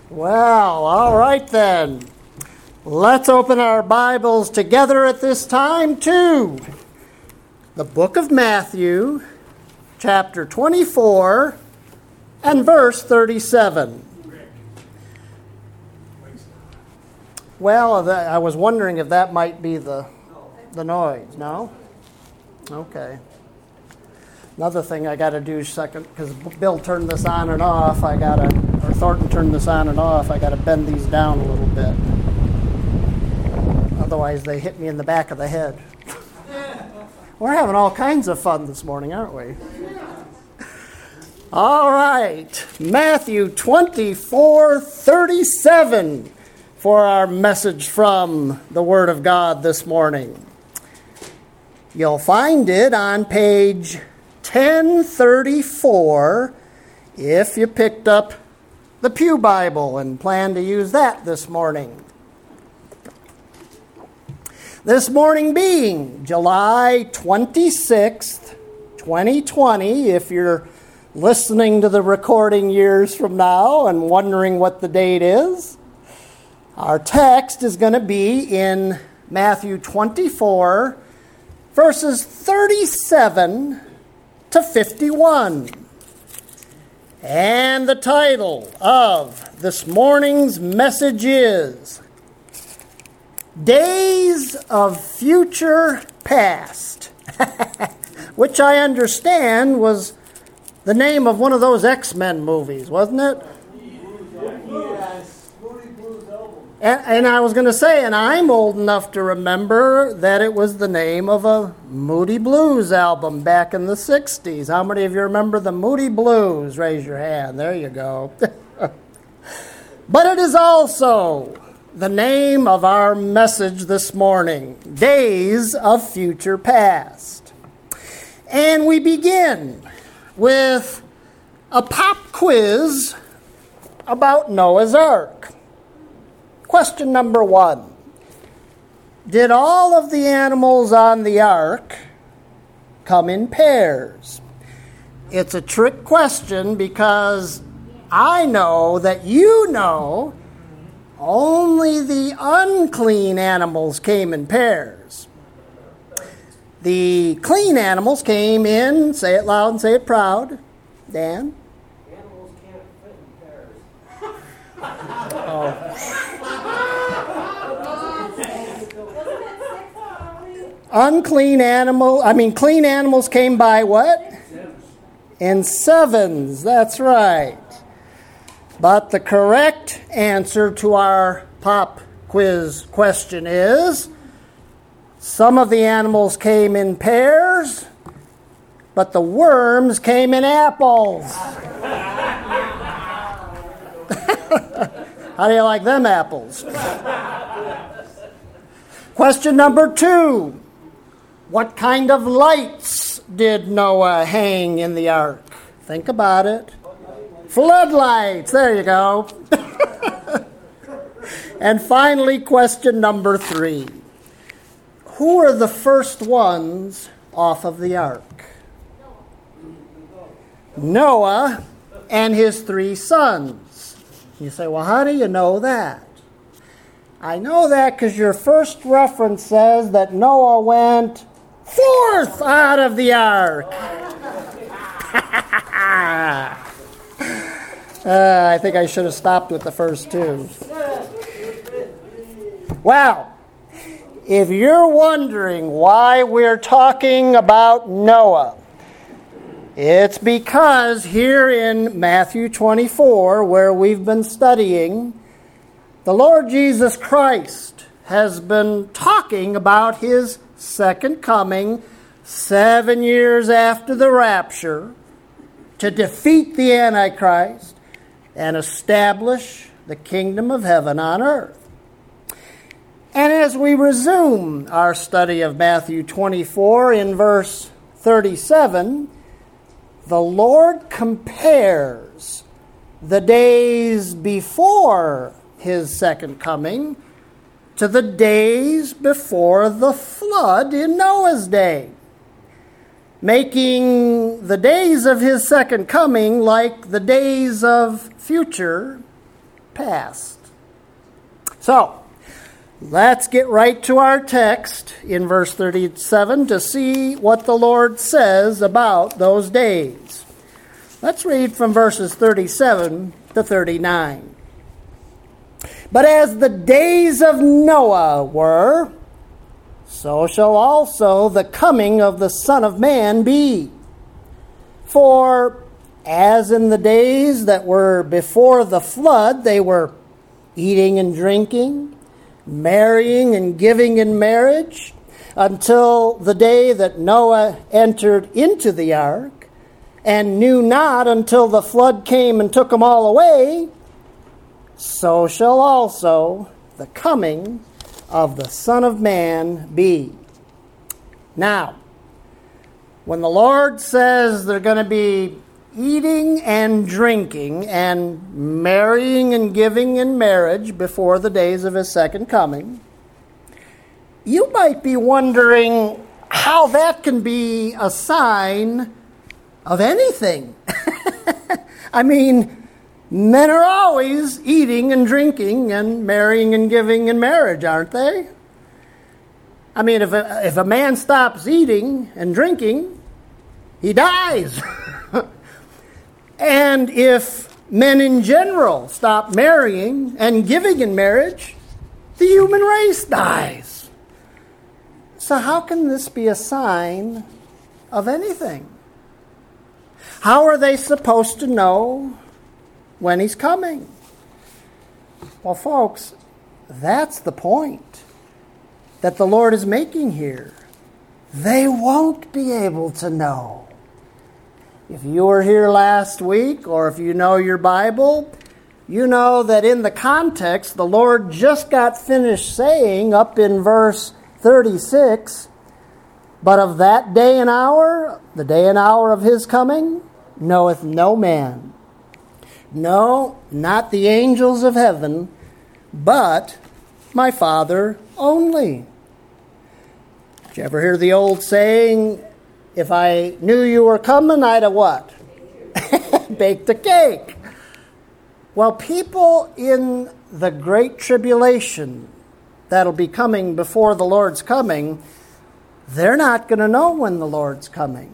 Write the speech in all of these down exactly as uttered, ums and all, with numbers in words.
Well, all right then. Let's open our Bibles together at this time to the book of Matthew, chapter twenty-four, and verse thirty-seven. Well, I was wondering if that might be the, the noise. No? Okay. Another thing I got to do second, because Bill turned this on and off, I got to, or Thornton turned this on and off, I got to bend these down a little bit. Otherwise, they hit me in the back of the head. We're having all kinds of fun this morning, aren't we? All right, Matthew twenty-four thirty-seven for our message from the Word of God this morning. You'll find it on page ten thirty-four if you picked up the Pew Bible and plan to use that this morning. This morning being July twenty-sixth, twenty twenty, if you're listening to the recording years from now and wondering what the date is, our text is going to be in Matthew twenty-four, verses thirty-seven to fifty-one. And the title of this morning's message is Days of Future Past, which I understand was the name of one of those X-Men movies, wasn't it? Yes. And, and I was going to say, and I'm old enough to remember that it was the name of a Moody Blues album back in the sixties. How many of you remember the Moody Blues? Raise your hand. There you go. But it is also the name of our message this morning, Days of Future Past. And we begin with a pop quiz about Noah's Ark. Question number one. Did all of the animals on the ark come in pairs? It's a trick question because I know that you know only the unclean animals came in pairs. The clean animals came in, say it loud and say it proud, Dan. Animals can't fit in pairs. Oh. Unclean animal, I mean clean animals came by what? Sevens. In sevens, that's right. But the correct answer to our pop quiz question is some of the animals came in pairs, but the worms came in apples. How do you like them apples? Question number two. What kind of lights did Noah hang in the ark? Think about it. Floodlights. There you go. And finally, question number three. Who are the first ones off of the ark? Noah and his three sons. You say, well, how do you know that? I know that because your first reference says that Noah went forth out of the ark. uh, I think I should have stopped with the first two. Well, if you're wondering why we're talking about Noah, it's because here in Matthew twenty-four, where we've been studying, the Lord Jesus Christ has been talking about his second coming seven years after the rapture to defeat the Antichrist and establish the kingdom of heaven on earth. And as we resume our study of Matthew twenty-four in verse thirty-seven, the Lord compares the days before his second coming to the days before the flood in Noah's day, making the days of his second coming like the days of future past. So, let's get right to our text in verse thirty-seven to see what the Lord says about those days. Let's read from verses thirty-seven to thirty-nine. But as the days of Noah were, so shall also the coming of the Son of Man be. For as in the days that were before the flood, they were eating and drinking, marrying and giving in marriage, until the day that Noah entered into the ark, and knew not until the flood came and took them all away, so shall also the coming of the Son of Man be. Now, when the Lord says they're going to be eating and drinking and marrying and giving in marriage before the days of his second coming, you might be wondering how that can be a sign of anything. I mean, men are always eating and drinking and marrying and giving in marriage, aren't they? I mean, if a, if a man stops eating and drinking, he dies. And if men in general stop marrying and giving in marriage, the human race dies. So how can this be a sign of anything? How are they supposed to know when he's coming? Well, folks, that's the point that the Lord is making here. They won't be able to know. If you were here last week, or if you know your Bible, you know that in the context, the Lord just got finished saying up in verse thirty-six, but of that day and hour, the day and hour of his coming, knoweth no man. No, not the angels of heaven, but my Father only. Did you ever hear the old saying, if I knew you were coming, I'd have what? Baked a cake. Well, people in the great tribulation that'll be coming before the Lord's coming, they're not going to know when the Lord's coming.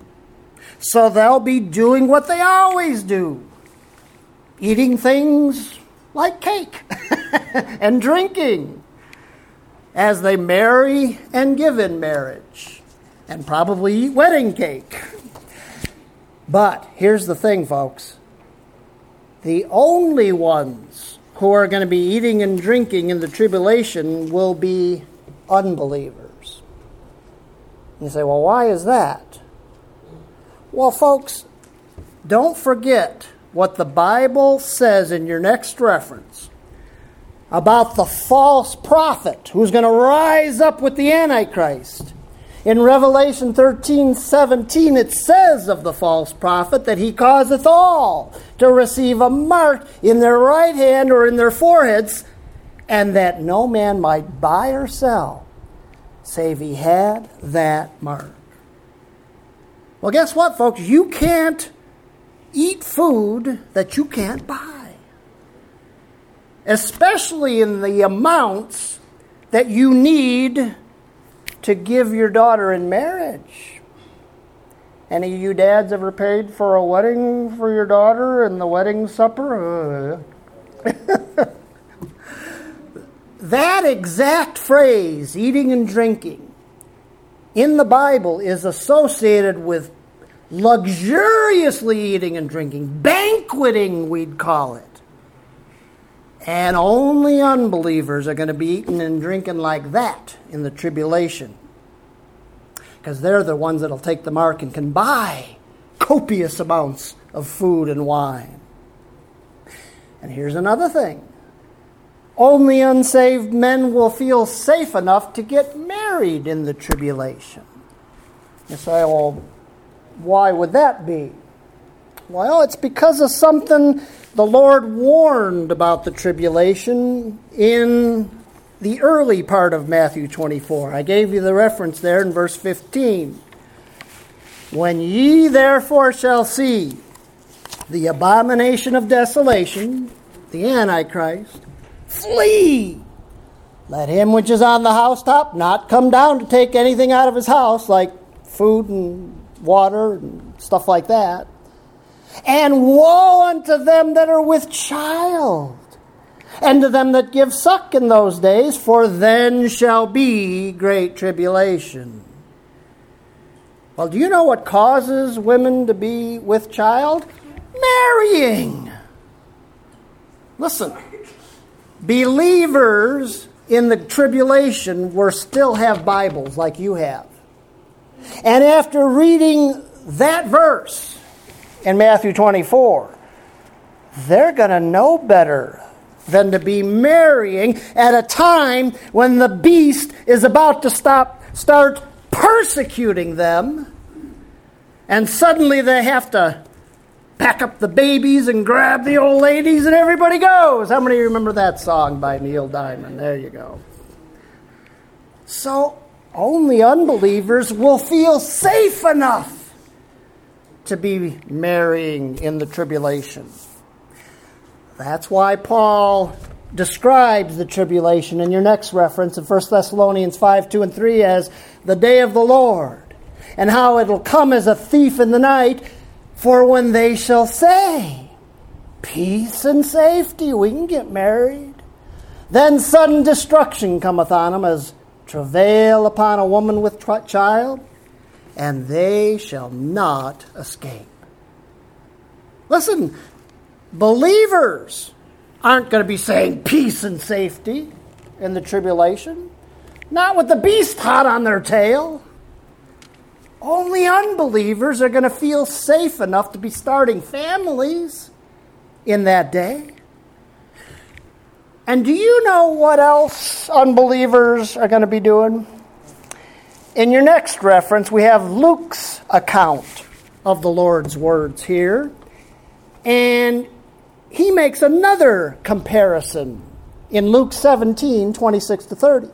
So they'll be doing what they always do. Eating things like cake and drinking as they marry and give in marriage. And probably eat wedding cake. But here's the thing, folks. The only ones who are going to be eating and drinking in the tribulation will be unbelievers. You say, well, why is that? Well, folks, don't forget what the Bible says in your next reference about the false prophet who's going to rise up with the Antichrist. In Revelation thirteen seventeen, it says of the false prophet that he causeth all to receive a mark in their right hand or in their foreheads, and that no man might buy or sell, save he had that mark. Well, guess what, folks? You can't eat food that you can't buy, especially in the amounts that you need to give your daughter in marriage. Any of you dads ever paid for a wedding for your daughter and the wedding supper? That exact phrase, eating and drinking, in the Bible is associated with luxuriously eating and drinking, banqueting, we'd call it. And only unbelievers are going to be eating and drinking like that in the tribulation. Because they're the ones that'll take the mark and can buy copious amounts of food and wine. And here's another thing. Only unsaved men will feel safe enough to get married in the tribulation. You say, well, why would that be? Well, it's because of something the Lord warned about the tribulation in the early part of Matthew twenty-four. I gave you the reference there in verse fifteen. When ye therefore shall see the abomination of desolation, the Antichrist, flee. Let him which is on the housetop not come down to take anything out of his house, like food and water and stuff like that. And woe unto them that are with child, and to them that give suck in those days, for then shall be great tribulation. Well, do you know what causes women to be with child? Marrying. Listen, believers in the tribulation will still have Bibles like you have. And after reading that verse in Matthew twenty-four, they're going to know better than to be marrying at a time when the beast is about to stop, start persecuting them, and suddenly they have to pack up the babies and grab the old ladies and everybody goes. How many remember that song by Neil Diamond? There you go. So only unbelievers will feel safe enough to be marrying in the tribulation. That's why Paul describes the tribulation in your next reference in First Thessalonians five, two and three as the day of the Lord, and how it'll come as a thief in the night. For when they shall say, peace and safety, we can get married, then sudden destruction cometh on them as travail upon a woman with child, and they shall not escape. Listen, believers aren't going to be saying peace and safety in the tribulation, not with the beast hot on their tail. Only unbelievers are going to feel safe enough to be starting families in that day. And do you know what else unbelievers are going to be doing? In your next reference, we have Luke's account of the Lord's words here. And he makes another comparison in Luke seventeen, twenty-six to thirty.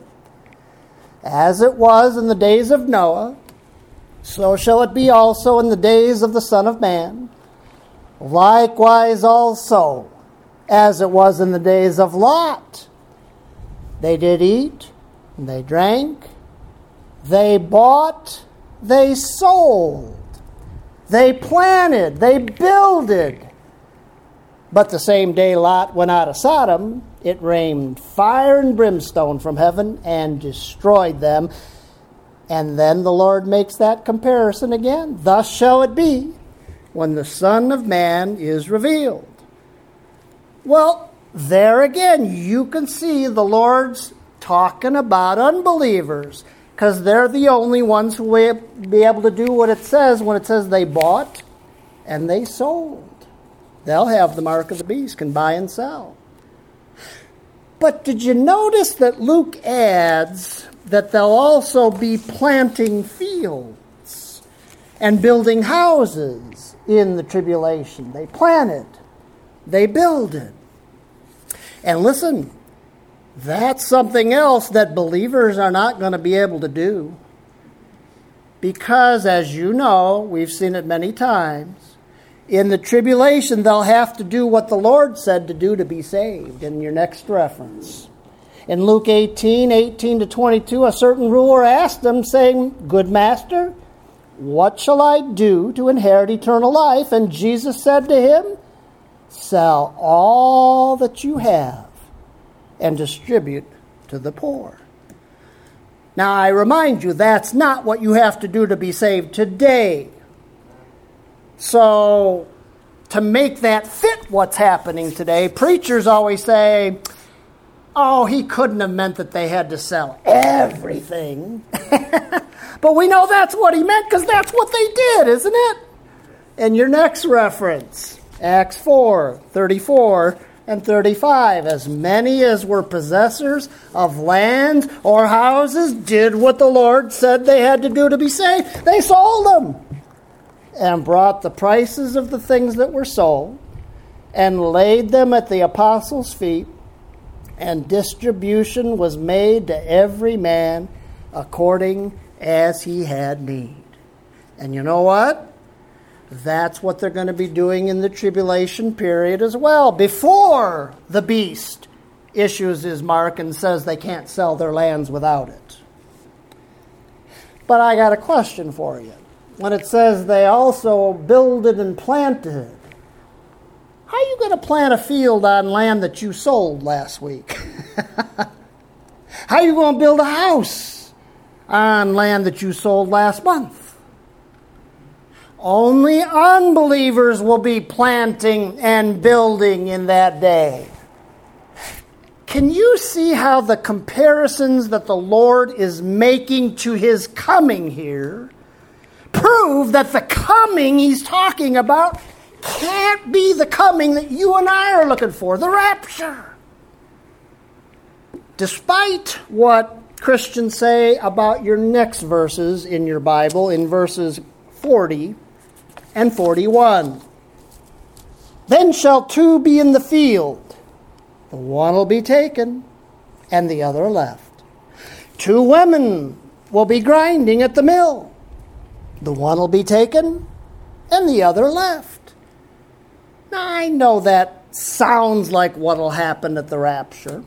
As it was in the days of Noah, so shall it be also in the days of the Son of Man. Likewise also, as it was in the days of Lot. They did eat, and they drank, they bought, they sold, they planted, they builded. But the same day Lot went out of Sodom, it rained fire and brimstone from heaven and destroyed them. And then the Lord makes that comparison again. Thus shall it be when the Son of Man is revealed. Well, there again, you can see the Lord's talking about unbelievers, because they're the only ones who will be able to do what it says when it says they bought and they sold. They'll have the mark of the beast, can buy and sell. But did you notice that Luke adds that they'll also be planting fields and building houses in the tribulation? They planted, they builded. And listen, that's something else that believers are not going to be able to do. Because, as you know, we've seen it many times, in the tribulation they'll have to do what the Lord said to do to be saved in your next reference. In Luke eighteen, eighteen to twenty-two, a certain ruler asked him, saying, Good master, what shall I do to inherit eternal life? And Jesus said to him, Sell all that you have and distribute to the poor. Now, I remind you, that's not what you have to do to be saved today. So, to make that fit what's happening today, preachers always say, oh, he couldn't have meant that they had to sell everything. But we know that's what he meant, because that's what they did, isn't it? In your next reference, Acts four, thirty-four and thirty-five, as many as were possessors of land or houses did what the Lord said they had to do to be saved. They sold them and brought the prices of the things that were sold and laid them at the apostles' feet, and distribution was made to every man according as he had need. And you know what? That's what they're going to be doing in the tribulation period as well, before the beast issues his mark and says they can't sell their lands without it. But I got a question for you. When it says they also builded and planted, how are you going to plant a field on land that you sold last week? How are you going to build a house on land that you sold last month? Only unbelievers will be planting and building in that day. Can you see how the comparisons that the Lord is making to his coming here prove that the coming he's talking about can't be the coming that you and I are looking for, the rapture? Despite what Christians say about your next verses in your Bible, in verses forty and forty-one. Then shall two be in the field, the one will be taken, and the other left. Two women will be grinding at the mill, the one will be taken, and the other left. Now, I know that sounds like what will happen at the rapture,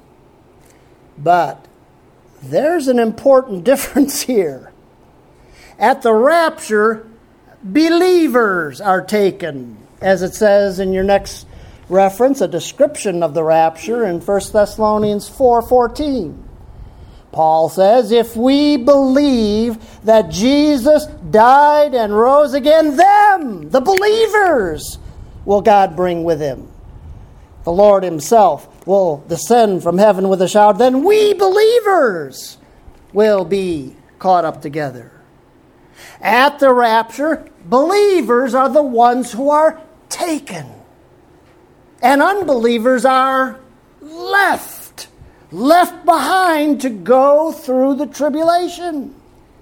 but there's an important difference here. At the rapture, believers are taken, as it says in your next reference, a description of the rapture in First Thessalonians four fourteen. Paul says, if we believe that Jesus died and rose again, them, the believers, will God bring with him. The Lord himself will descend from heaven with a shout. Then we believers will be caught up together. At the rapture, believers are the ones who are taken. And unbelievers are left. Left behind to go through the tribulation.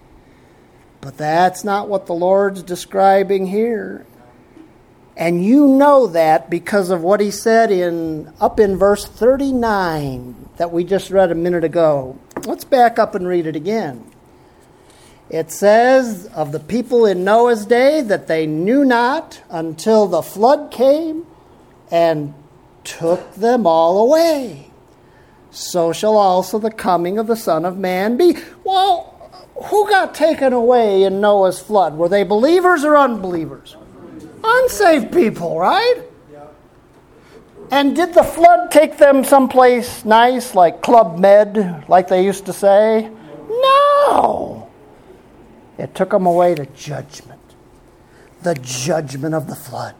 But that's not what the Lord's describing here. And you know that because of what he said in up in verse thirty-nine that we just read a minute ago. Let's back up and read it again. It says of the people in Noah's day that they knew not until the flood came and took them all away. So shall also the coming of the Son of Man be. Well, who got taken away in Noah's flood? Were they believers or unbelievers? Unsaved people, right? Yeah. And did the flood take them someplace nice, like Club Med, like they used to say? No. It took them away to judgment. The judgment of the flood.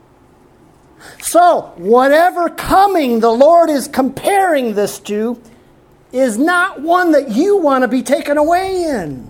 So, whatever coming the Lord is comparing this to is not one that you want to be taken away in.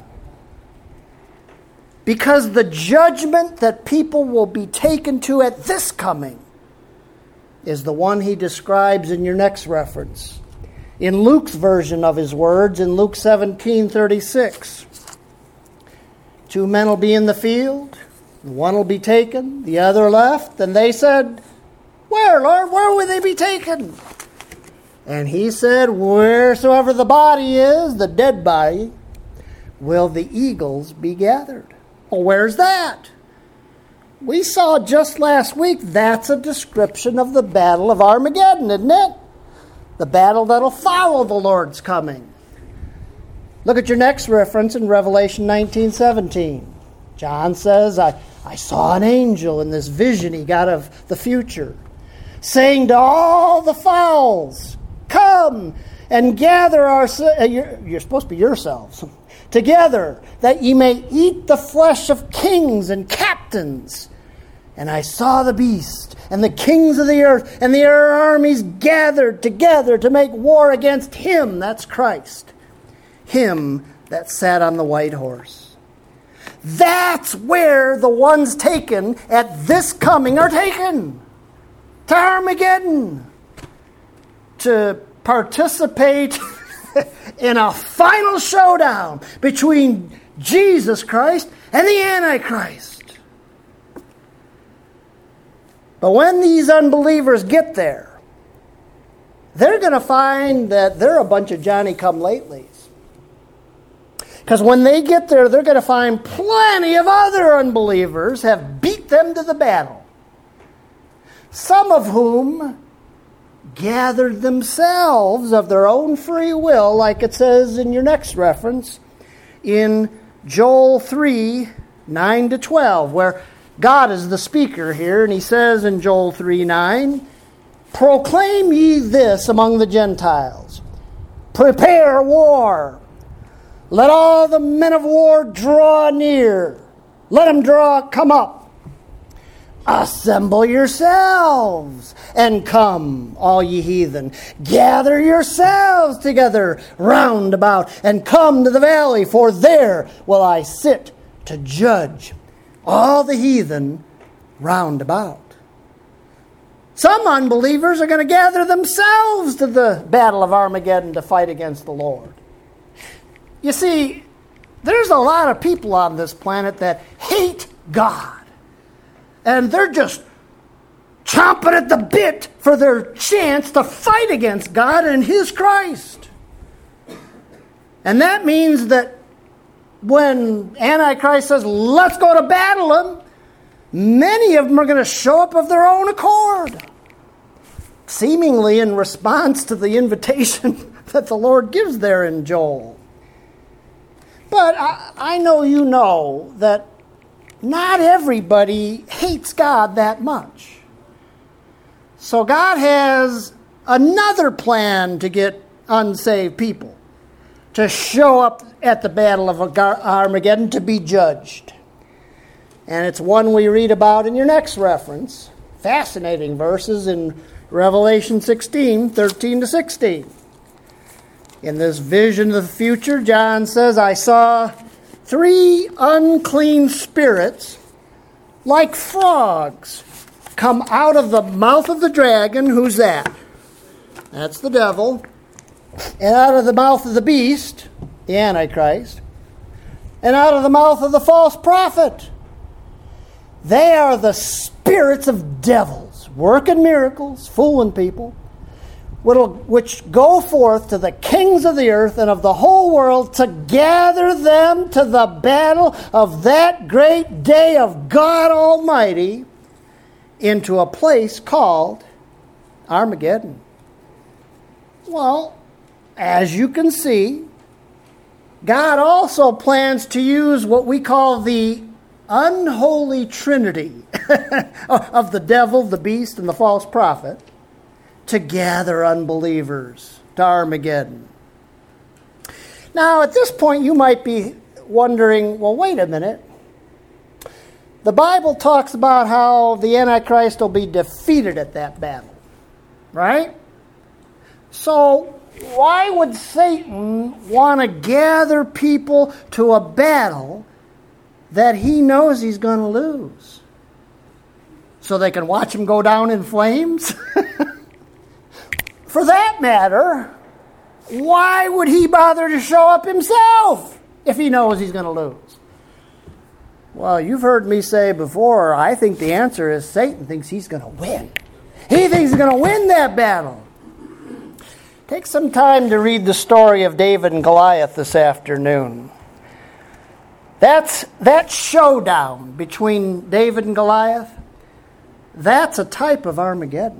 Because the judgment that people will be taken to at this coming is the one he describes in your next reference. In Luke's version of his words, in Luke seventeen thirty-six. Two men will be in the field, one will be taken, the other left. And they said, where, Lord? Where will they be taken? And he said, wheresoever the body is, the dead body, will the eagles be gathered. Well, where's that? We saw just last week that's a description of the battle of Armageddon, isn't it? The battle that'll follow the Lord's coming. Look at your next reference in Revelation nineteen seventeen. John says, I, I saw an angel in this vision he got of the future, saying to all the fowls, come and gather our... Uh, you're, you're supposed to be yourselves. Together, that ye may eat the flesh of kings and captains. And I saw the beast, and the kings of the earth, and their armies gathered together to make war against him, that's Christ, him that sat on the white horse. That's where the ones taken at this coming are taken. To Armageddon. To participate in a final showdown between Jesus Christ and the Antichrist. But when these unbelievers get there, they're going to find that they're a bunch of Johnny-come-latelys. Because when they get there, they're going to find plenty of other unbelievers have beat beat them to the battle. Some of whom gathered themselves of their own free will, like it says in your next reference, in Joel three, nine to twelve, where God is the speaker here, and he says in Joel three, nine, proclaim ye this among the Gentiles, prepare war. Let all the men of war draw near. Let them draw, come up. Assemble yourselves and come, all ye heathen. Gather yourselves together round about and come to the valley, for there will I sit to judge all the heathen round about. Some unbelievers are going to gather themselves to the battle of Armageddon to fight against the Lord. You see, there's a lot of people on this planet that hate God. And they're just chomping at the bit for their chance to fight against God and His Christ. And that means that when Antichrist says, let's go to battle him, many of them are going to show up of their own accord, seemingly in response to the invitation that the Lord gives there in Joel. But I, I know you know that not everybody hates God that much. So God has another plan to get unsaved people to show up at the Battle of Armageddon to be judged. And it's one we read about in your next reference. Fascinating verses in Revelation sixteen, thirteen to sixteen. In this vision of the future, John says, I saw three unclean spirits like frogs come out of the mouth of the dragon. Who's that? That's the devil. And out of the mouth of the beast, the Antichrist. And out of the mouth of the false prophet. They are the spirits of devils, working miracles, fooling people, which go forth to the kings of the earth and of the whole world to gather them to the battle of that great day of God Almighty into a place called Armageddon. Well, as you can see, God also plans to use what we call the unholy trinity of the devil, the beast, and the false prophet to gather unbelievers to Armageddon. Now, at this point, you might be wondering, well, wait a minute. The Bible talks about how the Antichrist will be defeated at that battle, right? So, why would Satan want to gather people to a battle that he knows he's going to lose? So they can watch him go down in flames? For that matter, why would he bother to show up himself if he knows he's going to lose? Well, you've heard me say before, I think the answer is Satan thinks he's going to win. He thinks he's going to win that battle. Take some time to read the story of David and Goliath this afternoon. That's that showdown between David and Goliath. That's a type of Armageddon.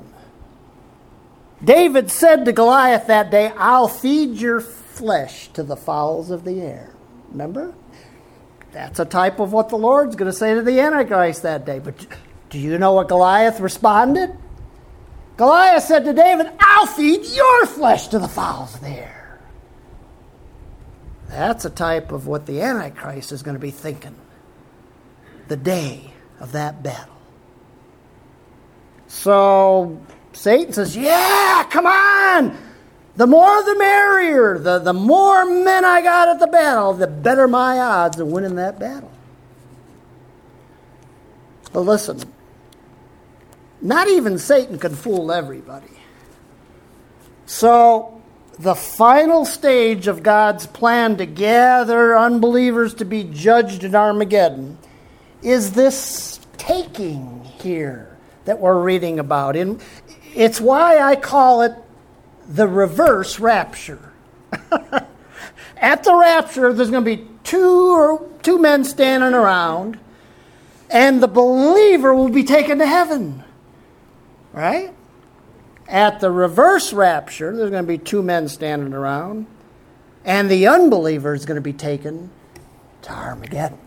David said to Goliath that day, I'll feed your flesh to the fowls of the air. Remember? That's a type of what the Lord's going to say to the Antichrist that day. But do you know what Goliath responded? Goliath said to David, I'll feed your flesh to the fowls of the air. That's a type of what the Antichrist is going to be thinking the day of that battle. So Satan says, yeah, come on. The more the merrier. The, the more men I got at the battle, the better my odds of winning that battle. But listen, not even Satan can fool everybody. So the final stage of God's plan to gather unbelievers to be judged in Armageddon is this taking here that we're reading about. And it's why I call it the reverse rapture. At the rapture, there's going to be two or two men standing around, and the believer will be taken to heaven. Right? At the reverse rapture, there's going to be two men standing around, and the unbeliever is going to be taken to Armageddon.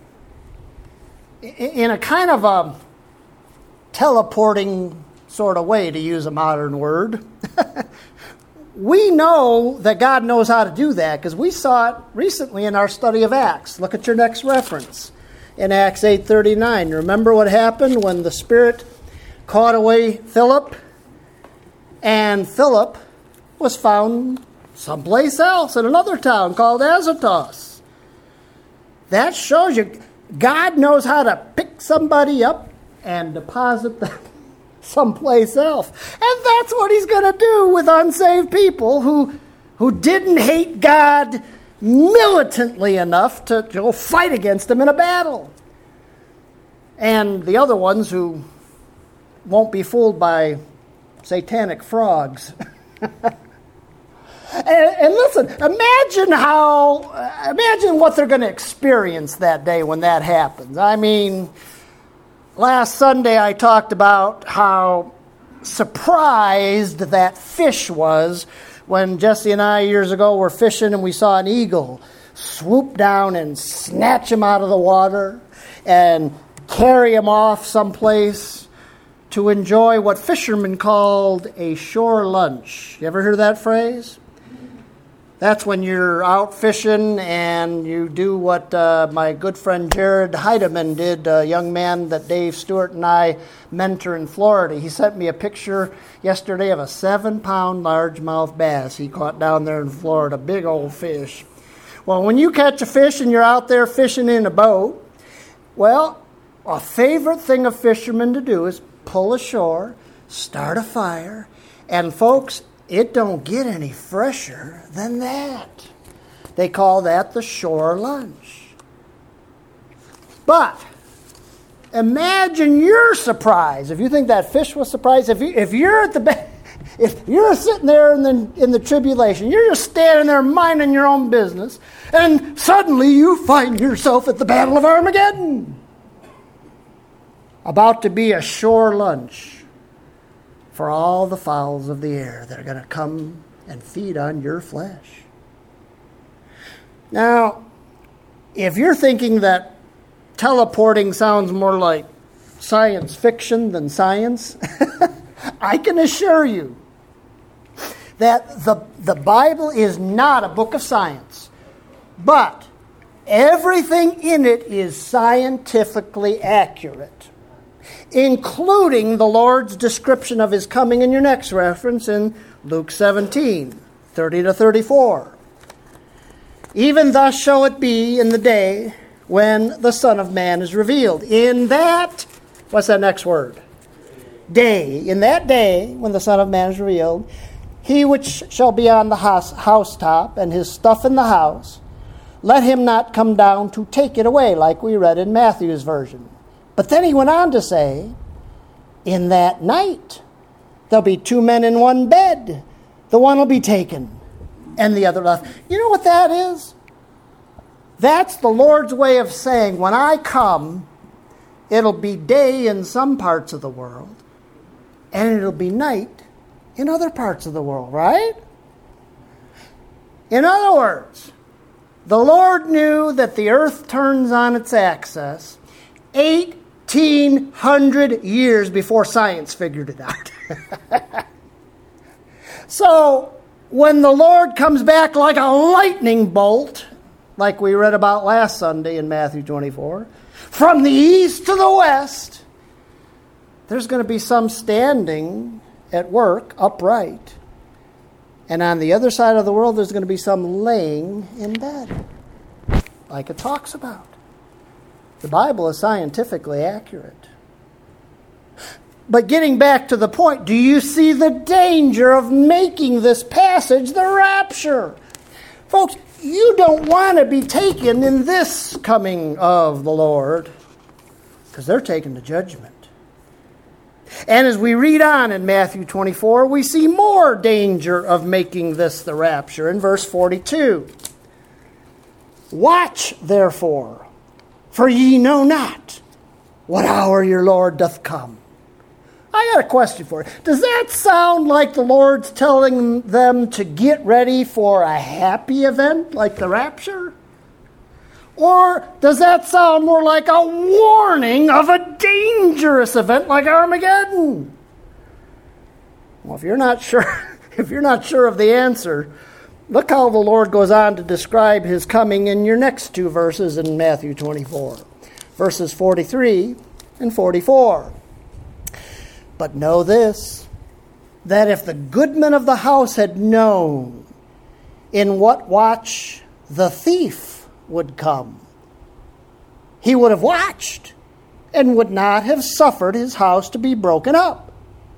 In a kind of a teleporting sort of way, to use a modern word, we know that God knows how to do that because we saw it recently in our study of Acts. Look at your next reference in Acts eight thirty-nine. Remember what happened when the Spirit caught away Philip? And Philip was found someplace else in another town called Azotus. That shows you God knows how to pick somebody up and deposit them someplace else. And that's what he's going to do with unsaved people who, who didn't hate God militantly enough to, to go fight against him in a battle. And the other ones who won't be fooled by satanic frogs. and, and listen, imagine how, imagine what they're going to experience that day when that happens. I mean, last Sunday I talked about how surprised that fish was when Jesse and I years ago were fishing and we saw an eagle swoop down and snatch him out of the water and carry him off someplace to enjoy what fishermen called a shore lunch. You ever hear that phrase? That's when you're out fishing and you do what uh, my good friend Jared Heidemann did, a young man that Dave Stewart and I mentor in Florida. He sent me a picture yesterday of a seven-pound largemouth bass he caught down there in Florida, big old fish. Well, when you catch a fish and you're out there fishing in a boat, well, a favorite thing of fishermen to do is pull ashore, start a fire, and folks, it don't get any fresher than that. They call that the shore lunch. But imagine your surprise. If you think that fish was surprised, if you if you're at the if you're sitting there in the in the tribulation, you're just standing there minding your own business, and suddenly you find yourself at the Battle of Armageddon. About to be a shore lunch for all the fowls of the air that are going to come and feed on your flesh. Now, if you're thinking that teleporting sounds more like science fiction than science, I can assure you that the, the Bible is not a book of science, but everything in it is scientifically accurate, including the Lord's description of his coming in your next reference in Luke seventeen, thirty to thirty-four. Even thus shall it be in the day when the Son of Man is revealed. In that, what's that next word? Day. In that day when the Son of Man is revealed, he which shall be on the house, housetop and his stuff in the house, let him not come down to take it away, like we read in Matthew's version. But then he went on to say, in that night, there'll be two men in one bed. The one will be taken, and the other left. You know what that is? That's the Lord's way of saying, when I come, it'll be day in some parts of the world, and it'll be night in other parts of the world, right? In other words, the Lord knew that the earth turns on its axis eight eighteen hundred years before science figured it out. So, when the Lord comes back like a lightning bolt, like we read about last Sunday in Matthew twenty-four, from the east to the west, there's going to be some standing at work upright. And on the other side of the world, there's going to be some laying in bed, like it talks about. The Bible is scientifically accurate. But getting back to the point, do you see the danger of making this passage the rapture? Folks, you don't want to be taken in this coming of the Lord, because they're taken to judgment. And as we read on in Matthew twenty-four, we see more danger of making this the rapture in verse forty-two. Watch, therefore, for ye know not what hour your Lord doth come. I got a question for you. Does that sound like the Lord's telling them to get ready for a happy event like the rapture? Or does that sound more like a warning of a dangerous event like Armageddon? Well, if you're not sure, if you're not sure of the answer, look how the Lord goes on to describe his coming in your next two verses in Matthew twenty-four, verses forty-three and forty-four. But know this, that if the goodman of the house had known in what watch the thief would come, he would have watched and would not have suffered his house to be broken up.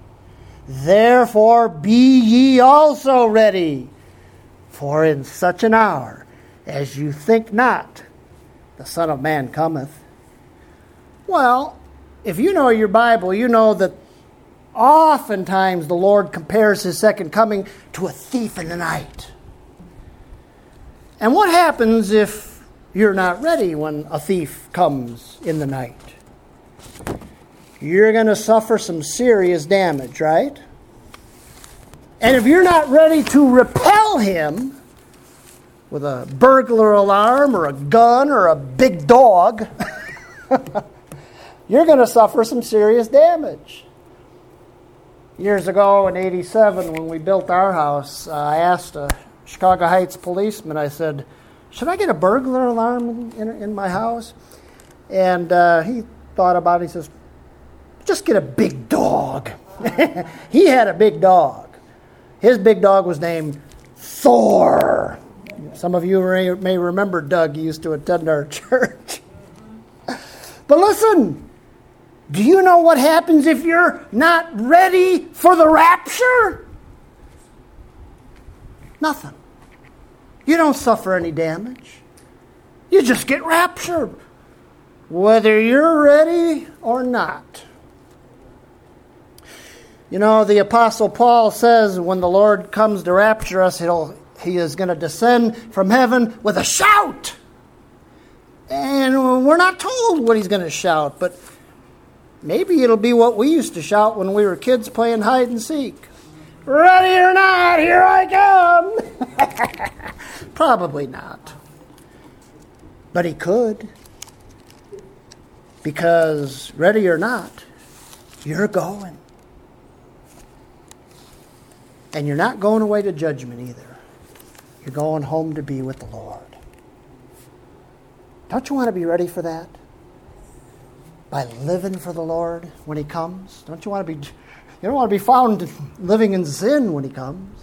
Therefore be ye also ready, for in such an hour as you think not, the Son of Man cometh. Well, if you know your Bible, you know that oftentimes the Lord compares his second coming to a thief in the night. And what happens if you're not ready when a thief comes in the night? You're going to suffer some serious damage, right? And if you're not ready to repel him with a burglar alarm or a gun or a big dog, you're going to suffer some serious damage. Years ago in eighty-seven, when we built our house, uh, I asked a Chicago Heights policeman, I said, should I get a burglar alarm in, in my house? And uh, he thought about it. He says, just get a big dog. He had a big dog. His big dog was named Thor. Some of you may, may remember Doug. He used to attend our church. But listen, do you know what happens if you're not ready for the rapture? Nothing. You don't suffer any damage. You just get raptured, whether you're ready or not. You know, the Apostle Paul says when the Lord comes to rapture us, he'll, he is going to descend from heaven with a shout. And we're not told what he's going to shout, but maybe it'll be what we used to shout when we were kids playing hide and seek. Ready or not, here I come. Probably not. But he could. Because ready or not, you're going. And you're not going away to judgment either. You're going home to be with the Lord. Don't you want to be ready for that? By living for the Lord when he comes? Don't you want to be... You don't want to be found living in sin when he comes.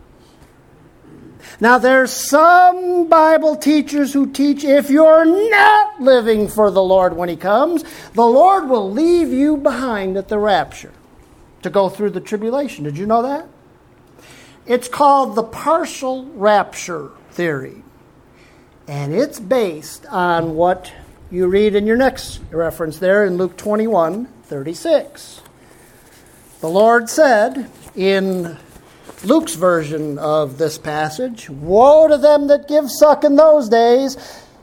Now, there's some Bible teachers who teach if you're not living for the Lord when he comes, the Lord will leave you behind at the rapture to go through the tribulation. Did you know that? It's called the partial rapture theory. And it's based on what you read in your next reference there in Luke twenty-one thirty-six. The Lord said in Luke's version of this passage, woe to them that give suck in those days.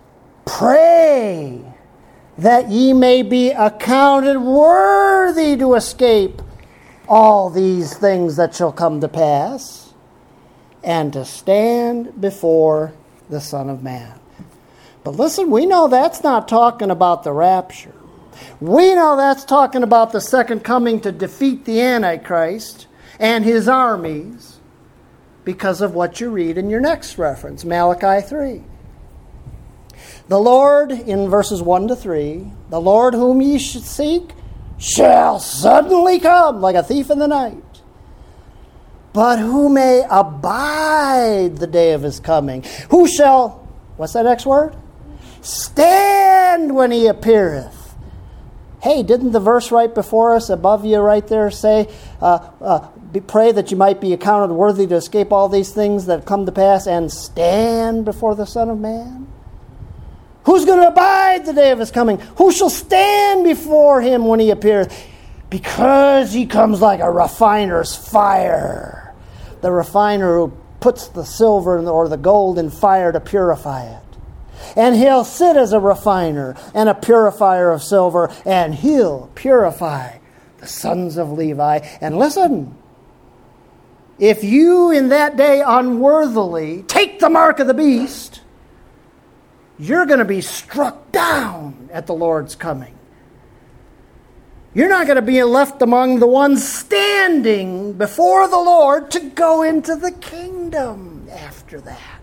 Pray that ye may be accounted worthy to escape all these things that shall come to pass, and to stand before the Son of Man. But listen, we know that's not talking about the rapture. We know that's talking about the second coming to defeat the Antichrist and his armies because of what you read in your next reference, Malachi three. The Lord, in verses one to three, the Lord whom ye should seek shall suddenly come like a thief in the night. But who may abide the day of his coming? Who shall, what's that next word? Stand when he appeareth. Hey, didn't the verse right before us, above you right there, say, uh, uh, be, pray that you might be accounted worthy to escape all these things that come to pass and stand before the Son of Man? Who's going to abide the day of his coming? Who shall stand before him when he appeareth? Because he comes like a refiner's fire. The refiner who puts the silver or the gold in fire to purify it. And he'll sit as a refiner and a purifier of silver, and he'll purify the sons of Levi. And listen, if you in that day unworthily take the mark of the beast, you're going to be struck down at the Lord's coming. You're not going to be left among the ones standing before the Lord to go into the kingdom after that.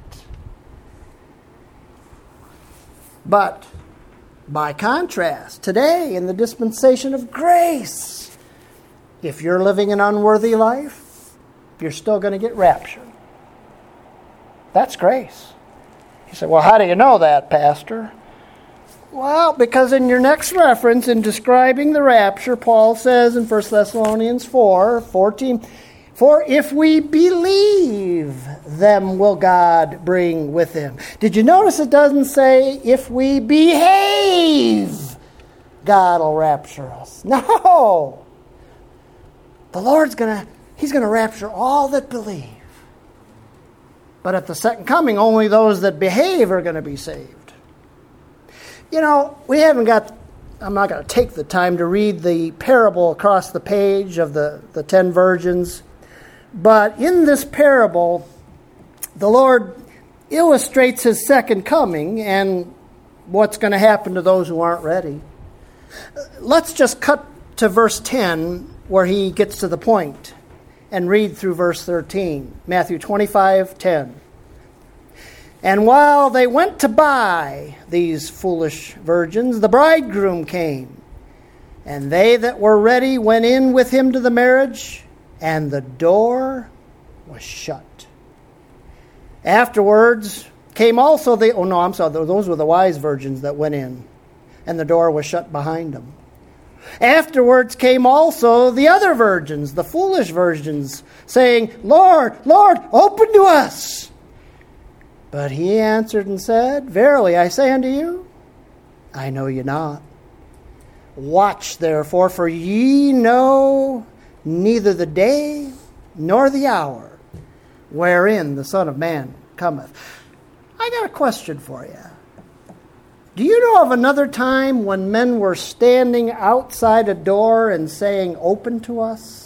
But, by contrast, today in the dispensation of grace, if you're living an unworthy life, you're still going to get raptured. That's grace. You say, well, how do you know that, Pastor? Well, because in your next reference, in describing the rapture, Paul says in First Thessalonians four fourteen, for if we believe, them will God bring with him. Did you notice it doesn't say, if we behave, God will rapture us? No. The Lord's going to, he's going to rapture all that believe. But at the second coming, only those that behave are going to be saved. You know, we haven't got, I'm not going to take the time to read the parable across the page of the, the ten virgins. But in this parable, the Lord illustrates his second coming and what's going to happen to those who aren't ready. Let's just cut to verse ten where he gets to the point and read through verse thirteen. Matthew twenty-five ten. And while they went to buy these foolish virgins, the bridegroom came. And they that were ready went in with him to the marriage, and the door was shut. Afterwards came also the, oh no, I'm sorry, those were the wise virgins that went in, and the door was shut behind them. Afterwards came also the other virgins, the foolish virgins, saying, Lord, Lord, open to us. But he answered and said, verily I say unto you, I know you not. Watch therefore, for ye know neither the day nor the hour wherein the Son of Man cometh. I got a question for you. Do you know of another time when men were standing outside a door and saying, open to us?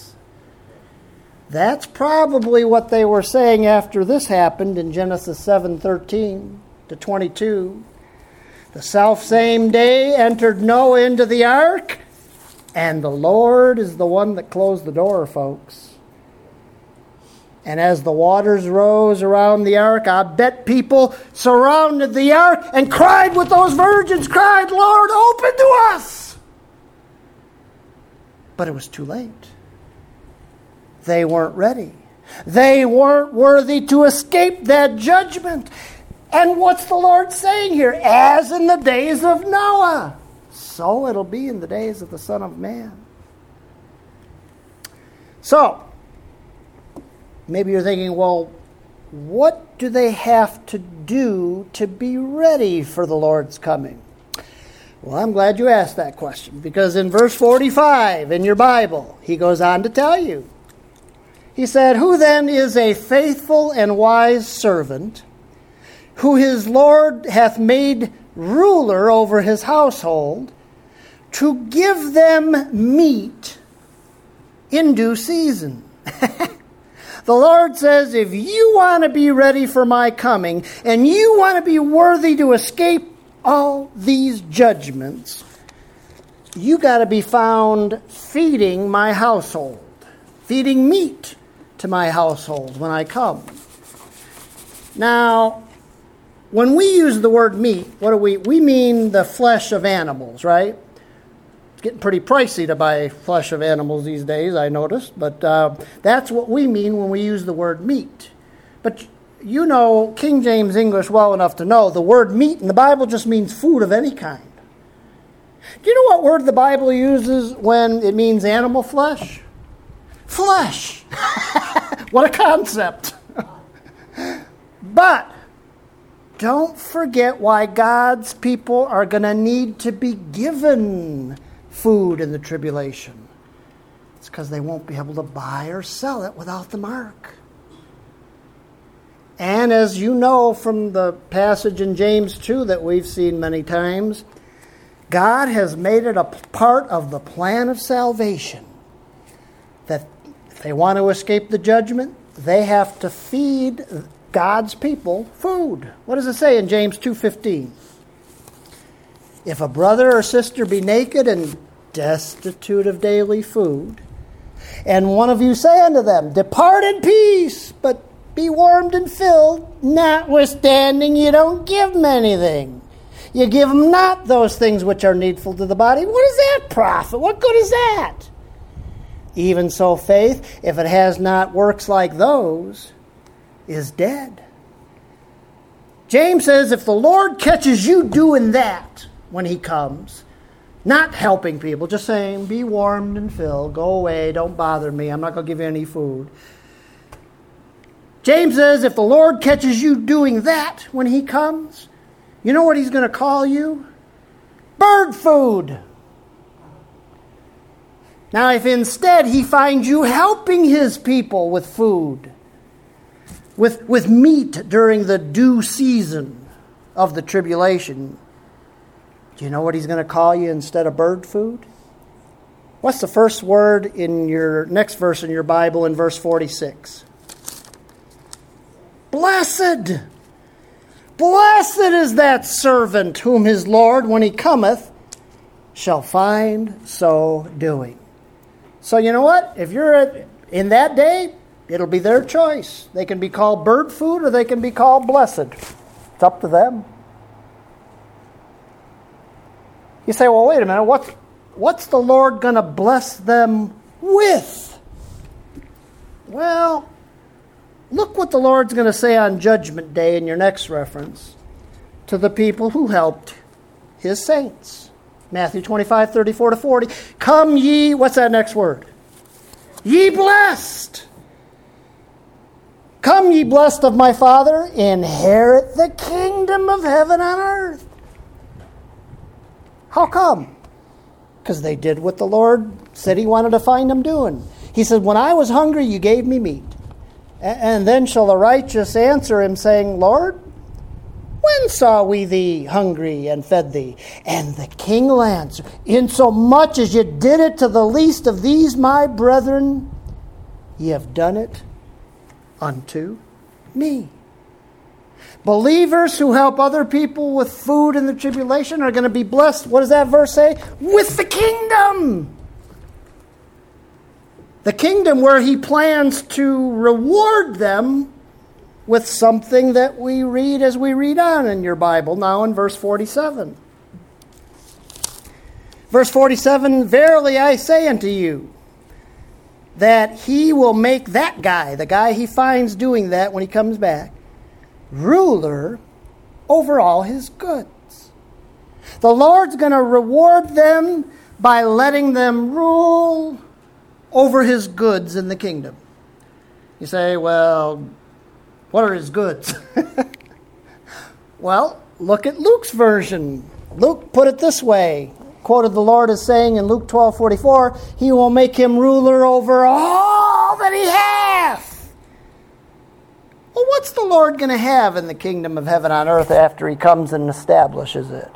That's probably what they were saying after this happened in Genesis seven thirteen to twenty-two. The selfsame day entered Noah into the ark, and the Lord is the one that closed the door, folks. And as the waters rose around the ark, I bet people surrounded the ark and cried with those virgins, cried, Lord, open to us! But it was too late. They weren't ready. They weren't worthy to escape that judgment. And what's the Lord saying here? As in the days of Noah, so it'll be in the days of the Son of Man. So, maybe you're thinking, well, what do they have to do to be ready for the Lord's coming? Well, I'm glad you asked that question, because in verse forty-five in your Bible, he goes on to tell you. He said, who then is a faithful and wise servant, who his Lord hath made ruler over his household, to give them meat in due season? The Lord says, if you want to be ready for my coming, and you want to be worthy to escape all these judgments, you got to be found feeding my household, feeding meat to my household when I come. Now, when we use the word meat, what do we, we mean the flesh of animals, right? It's getting pretty pricey to buy flesh of animals these days, I noticed, but uh, that's what we mean when we use the word meat. But you know King James English well enough to know the word meat in the Bible just means food of any kind. Do you know what word the Bible uses when it means animal flesh? Flesh. What a concept. But don't forget why God's people are going to need to be given food in the tribulation. It's because they won't be able to buy or sell it without the mark. And And as you know from the passage in James two that we've seen many times, God has made it a part of the plan of salvation that if they want to escape the judgment, they have to feed God's people food. What does it say in James two fifteen? If a brother or sister be naked and destitute of daily food, and one of you say unto them, depart in peace, but be warmed and filled, notwithstanding you don't give them anything. You give them not those things which are needful to the body. What does that profit? What good is that? Even so, faith, if it has not works like those, is dead. James says if the Lord catches you doing that when he comes, not helping people, just saying, be warmed and filled, go away, don't bother me, I'm not going to give you any food. James says if the Lord catches you doing that when he comes, you know what he's going to call you? Bird food. Now, if instead he finds you helping his people with food, with, with meat during the due season of the tribulation, do you know what he's going to call you instead of bird food? What's the first word in your next verse in your Bible in verse forty-six? Blessed. Blessed is that servant whom his Lord, when he cometh, shall find so doing. So you know what? If you're at, in that day, it'll be their choice. They can be called bird food or they can be called blessed. It's up to them. You say, well, wait a minute. What's, what's the Lord going to bless them with? Well, look what the Lord's going to say on Judgment Day in your next reference to the people who helped his saints. Matthew twenty-five, thirty-four to forty. Come ye, what's that next word? Ye blessed. Come ye blessed of my Father, inherit the kingdom of heaven on earth. How come? Because they did what the Lord said he wanted to find them doing. He said, when I was hungry, you gave me meat. And then shall the righteous answer him, saying, Lord, when saw we thee hungry and fed thee? And the king will answer, insomuch as you did it to the least of these my brethren, ye have done it unto me. Believers who help other people with food in the tribulation are going to be blessed, what does that verse say? With the kingdom. The kingdom where he plans to reward them with something that we read as we read on in your Bible, now in verse forty-seven. Verse forty-seven, verily I say unto you, that he will make that guy, the guy he finds doing that when he comes back, ruler over all his goods. The Lord's going to reward them by letting them rule over his goods in the kingdom. You say, well, what are his goods? Well, look at Luke's version. Luke put it this way. Quoted the Lord as saying in Luke twelve forty-four, he will make him ruler over all that he hath. Well, what's the Lord going to have in the kingdom of heaven on earth after he comes and establishes it?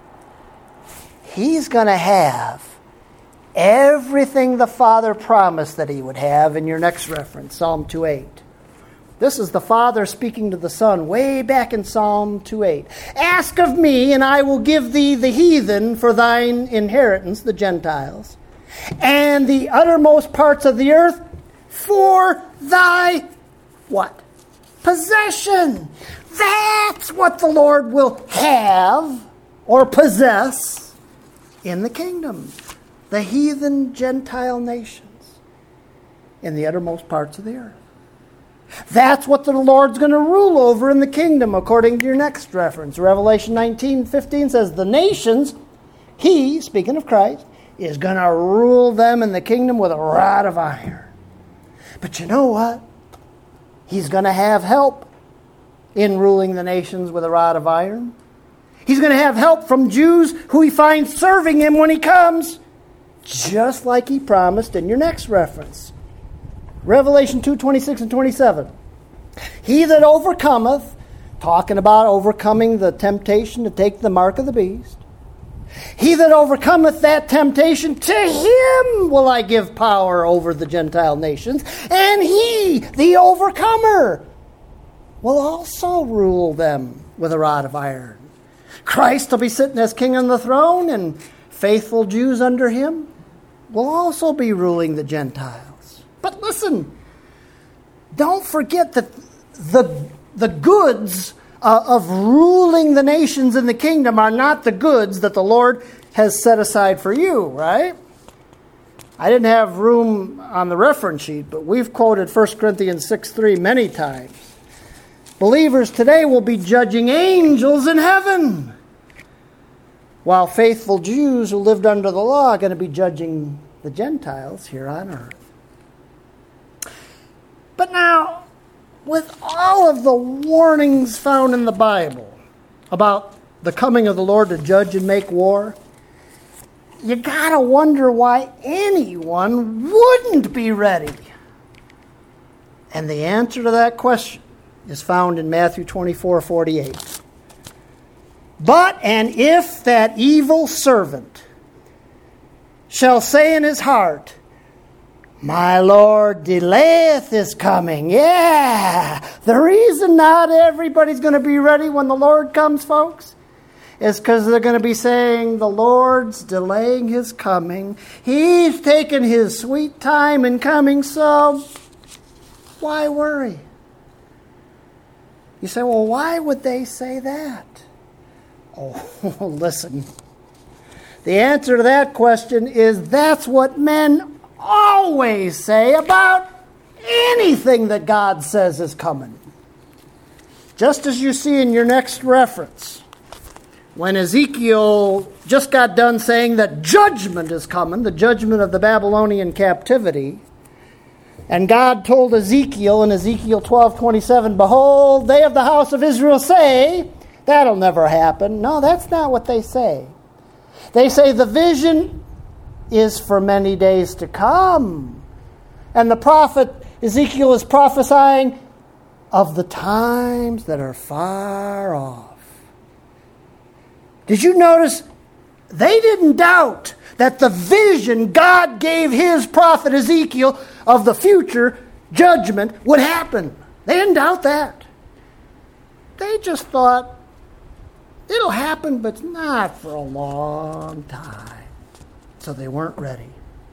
He's going to have everything the Father promised that he would have in your next reference, Psalm two eight. This is the Father speaking to the Son way back in Psalm two eight. Ask of me, and I will give thee the heathen for thine inheritance, the Gentiles, and the uttermost parts of the earth for thy what? Possession. That's what the Lord will have or possess in the kingdom. The heathen Gentile nations in the uttermost parts of the earth. That's what the Lord's going to rule over in the kingdom, according to your next reference. Revelation nineteen fifteen says, the nations, he, speaking of Christ, is going to rule them in the kingdom with a rod of iron. But you know what? He's going to have help in ruling the nations with a rod of iron. He's going to have help from Jews who he finds serving him when he comes, just like he promised in your next reference. Revelation two twenty-six and twenty-seven. He that overcometh, talking about overcoming the temptation to take the mark of the beast, he that overcometh that temptation, to him will I give power over the Gentile nations, and he, the overcomer, will also rule them with a rod of iron. Christ will be sitting as king on the throne, and faithful Jews under him will also be ruling the Gentiles. But listen, don't forget that the, the goods uh, of ruling the nations in the kingdom are not the goods that the Lord has set aside for you, right? I didn't have room on the reference sheet, but we've quoted First Corinthians six three many times. Believers today will be judging angels in heaven, while faithful Jews who lived under the law are going to be judging the Gentiles here on earth. But now, with all of the warnings found in the Bible about the coming of the Lord to judge and make war, you gotta wonder why anyone wouldn't be ready. And the answer to that question is found in Matthew twenty-four forty-eight. But, and if that evil servant shall say in his heart, my Lord delayeth his coming. Yeah, the reason not everybody's going to be ready when the Lord comes, folks, is because they're going to be saying, the Lord's delaying his coming. He's taking his sweet time in coming, so why worry? You say, well, why would they say that? Oh, listen. The answer to that question is that's what men always say about anything that God says is coming. Just as you see in your next reference, when Ezekiel just got done saying that judgment is coming, the judgment of the Babylonian captivity, and God told Ezekiel in Ezekiel twelve twenty-seven, behold, they of the house of Israel say, that'll never happen. No, that's not what they say. They say the vision is for many days to come. And the prophet Ezekiel is prophesying of the times that are far off. Did you notice? They didn't doubt that the vision God gave his prophet Ezekiel of the future judgment would happen. They didn't doubt that. They just thought, it'll happen, but not for a long time. So they weren't ready.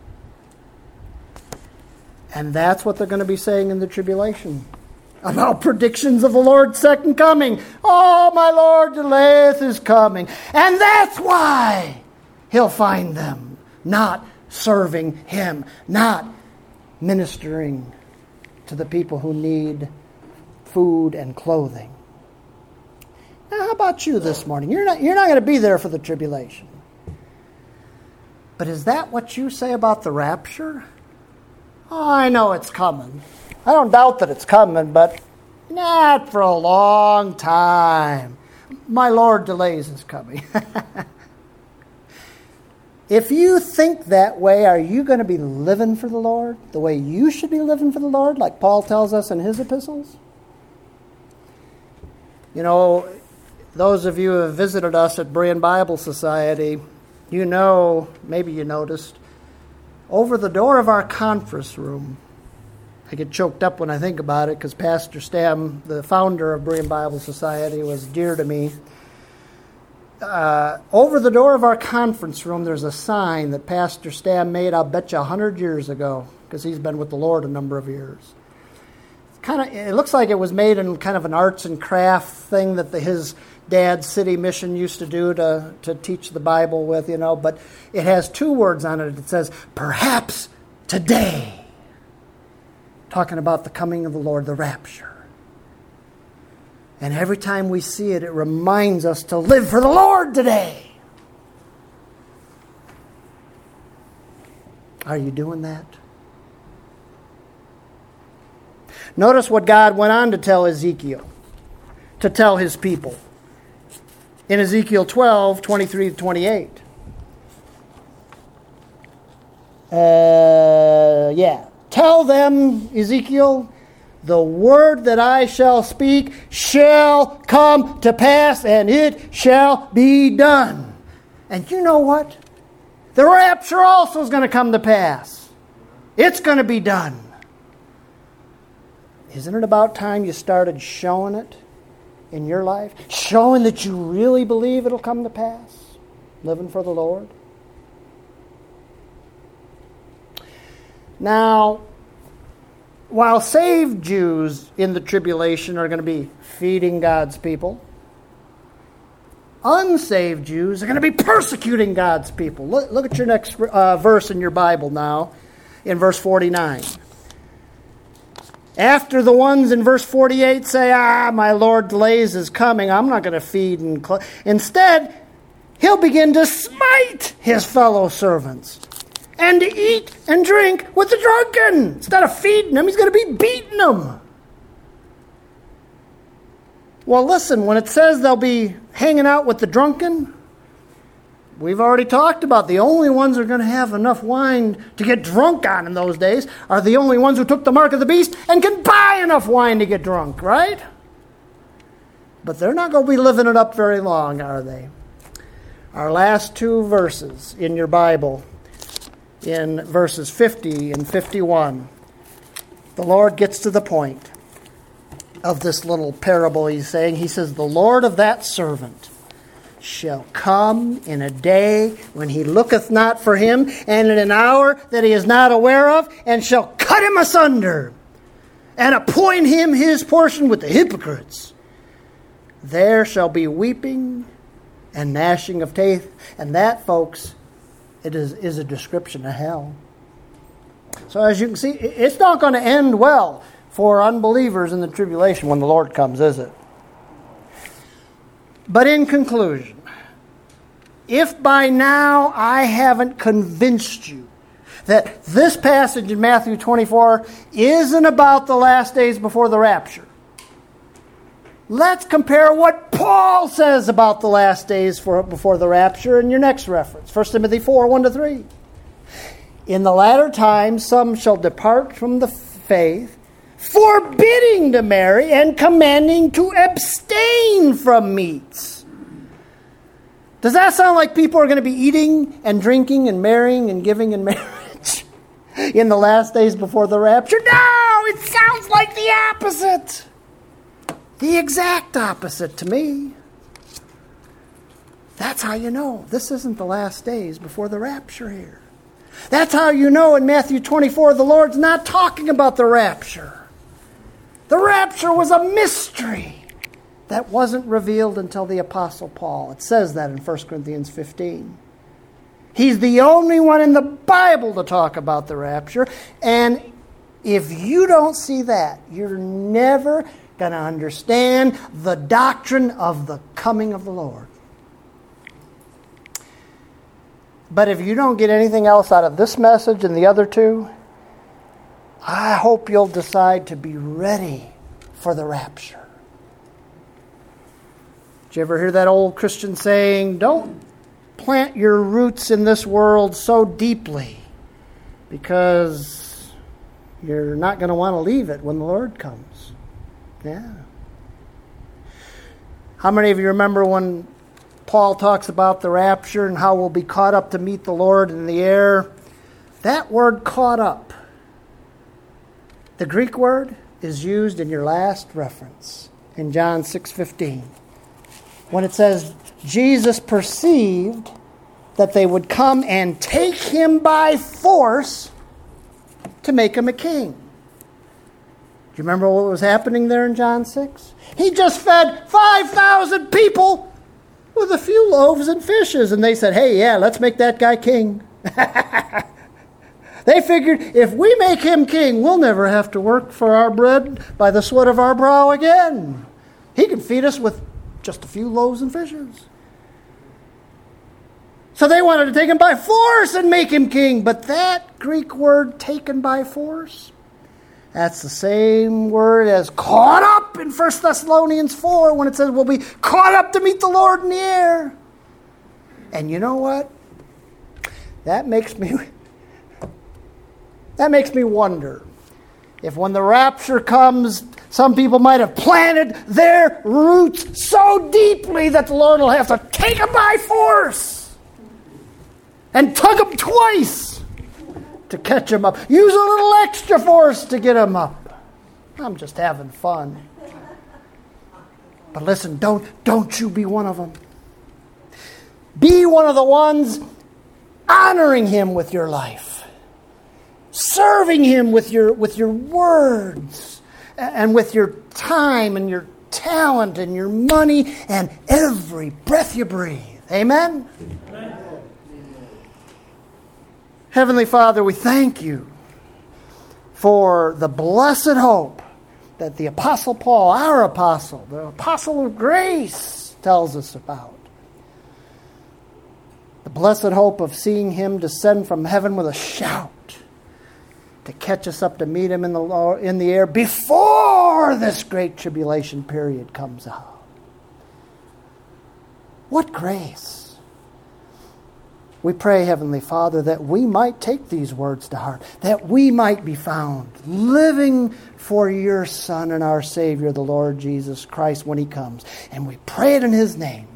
And that's what they're going to be saying in the tribulation about predictions of the Lord's second coming. Oh, my Lord delayeth his coming. And that's why he'll find them not serving him, not ministering to the people who need food and clothing. Now, how about you this morning? You're not, you're not going to be there for the tribulation. But is that what you say about the rapture? Oh, I know it's coming. I don't doubt that it's coming, but not for a long time. My Lord delays his coming. If you think that way, are you going to be living for the Lord the way you should be living for the Lord, like Paul tells us in his epistles? You know, those of you who have visited us at Berean Bible Society, you know, maybe you noticed, over the door of our conference room, I get choked up when I think about it because Pastor Stam, the founder of Berean Bible Society, was dear to me. Uh, over the door of our conference room, there's a sign that Pastor Stam made, I'll bet you, a hundred years ago, because he's been with the Lord a number of years. Kind of, it looks like it was made in kind of an arts and craft thing that the, his dad's city mission used to do to, to teach the Bible with, you know, but it has two words on it. It says, perhaps today, talking about the coming of the Lord, the rapture. And every time we see it, it reminds us to live for the Lord today. Are you doing that? Notice what God went on to tell Ezekiel, to tell his people. In Ezekiel twelve, twenty-three to twenty-eight. Uh, yeah. Tell them, Ezekiel, the word that I shall speak shall come to pass, and it shall be done. And you know what? The rapture also is going to come to pass. It's going to be done. Isn't it about time you started showing it in your life? Showing that you really believe it'll come to pass? Living for the Lord? Now, while saved Jews in the tribulation are going to be feeding God's people, unsaved Jews are going to be persecuting God's people. Look, look at your next uh, verse in your Bible now, in verse forty-nine. After the ones in verse forty-eight say, ah, my Lord delays his coming, I'm not going to feed and cl-. Instead, he'll begin to smite his fellow servants and to eat and drink with the drunken. Instead of feeding them, he's going to be beating them. Well, listen, when it says they'll be hanging out with the drunken, we've already talked about the only ones who are going to have enough wine to get drunk on in those days are the only ones who took the mark of the beast and can buy enough wine to get drunk, right? But they're not going to be living it up very long, are they? Our last two verses in your Bible, in verses fifty and fifty-one, the Lord gets to the point of this little parable he's saying. He says, the Lord of that servant shall come in a day when he looketh not for him, and in an hour that he is not aware of, and shall cut him asunder, and appoint him his portion with the hypocrites. There shall be weeping and gnashing of teeth. And that, folks, it is, is a description of hell. So as you can see, it's not going to end well for unbelievers in the tribulation when the Lord comes, is it? But in conclusion, if by now I haven't convinced you that this passage in Matthew twenty-four isn't about the last days before the rapture, let's compare what Paul says about the last days for, before the rapture in your next reference, First Timothy four, one to three. In the latter times some shall depart from the faith, forbidding to marry and commanding to abstain from meats. Does that sound like people are going to be eating and drinking and marrying and giving in marriage in the last days before the rapture? No, it sounds like the opposite. The exact opposite to me. That's how you know this isn't the last days before the rapture here. That's how you know in Matthew twenty-four the Lord's not talking about the rapture. The rapture was a mystery that wasn't revealed until the Apostle Paul. It says that in First Corinthians fifteen. He's the only one in the Bible to talk about the rapture. And if you don't see that, you're never going to understand the doctrine of the coming of the Lord. But if you don't get anything else out of this message and the other two, I hope you'll decide to be ready for the rapture. Did you ever hear that old Christian saying, don't plant your roots in this world so deeply because you're not going to want to leave it when the Lord comes? Yeah. How many of you remember when Paul talks about the rapture and how we'll be caught up to meet the Lord in the air? That word caught up, the Greek word, is used in your last reference in John six fifteen. When it says, Jesus perceived that they would come and take him by force to make him a king. Do you remember what was happening there in John six? He just fed five thousand people with a few loaves and fishes. And they said, hey, yeah, let's make that guy king. They figured if we make him king, we'll never have to work for our bread by the sweat of our brow again. He can feed us with just a few loaves and fishes. So they wanted to take him by force and make him king. But that Greek word, taken by force, that's the same word as caught up in First Thessalonians four when it says we'll be caught up to meet the Lord in the air. And you know what? That makes me that makes me wonder If when the rapture comes, some people might have planted their roots so deeply that the Lord will have to take them by force and tug them twice to catch them up. Use a little extra force to get them up. I'm just having fun. But listen, don't, don't you be one of them. Be one of the ones honoring Him with your life, serving Him with your, with your words, and with your time and your talent and your money and every breath you breathe. Amen? Amen. Heavenly Father, we thank You for the blessed hope that the Apostle Paul, our apostle, the apostle of grace, tells us about. The blessed hope of seeing Him descend from heaven with a shout to catch us up to meet Him in the in the air before this great tribulation period comes out. What grace! We pray, Heavenly Father, that we might take these words to heart, that we might be found living for Your Son and our Savior, the Lord Jesus Christ, when He comes. And we pray it in His name.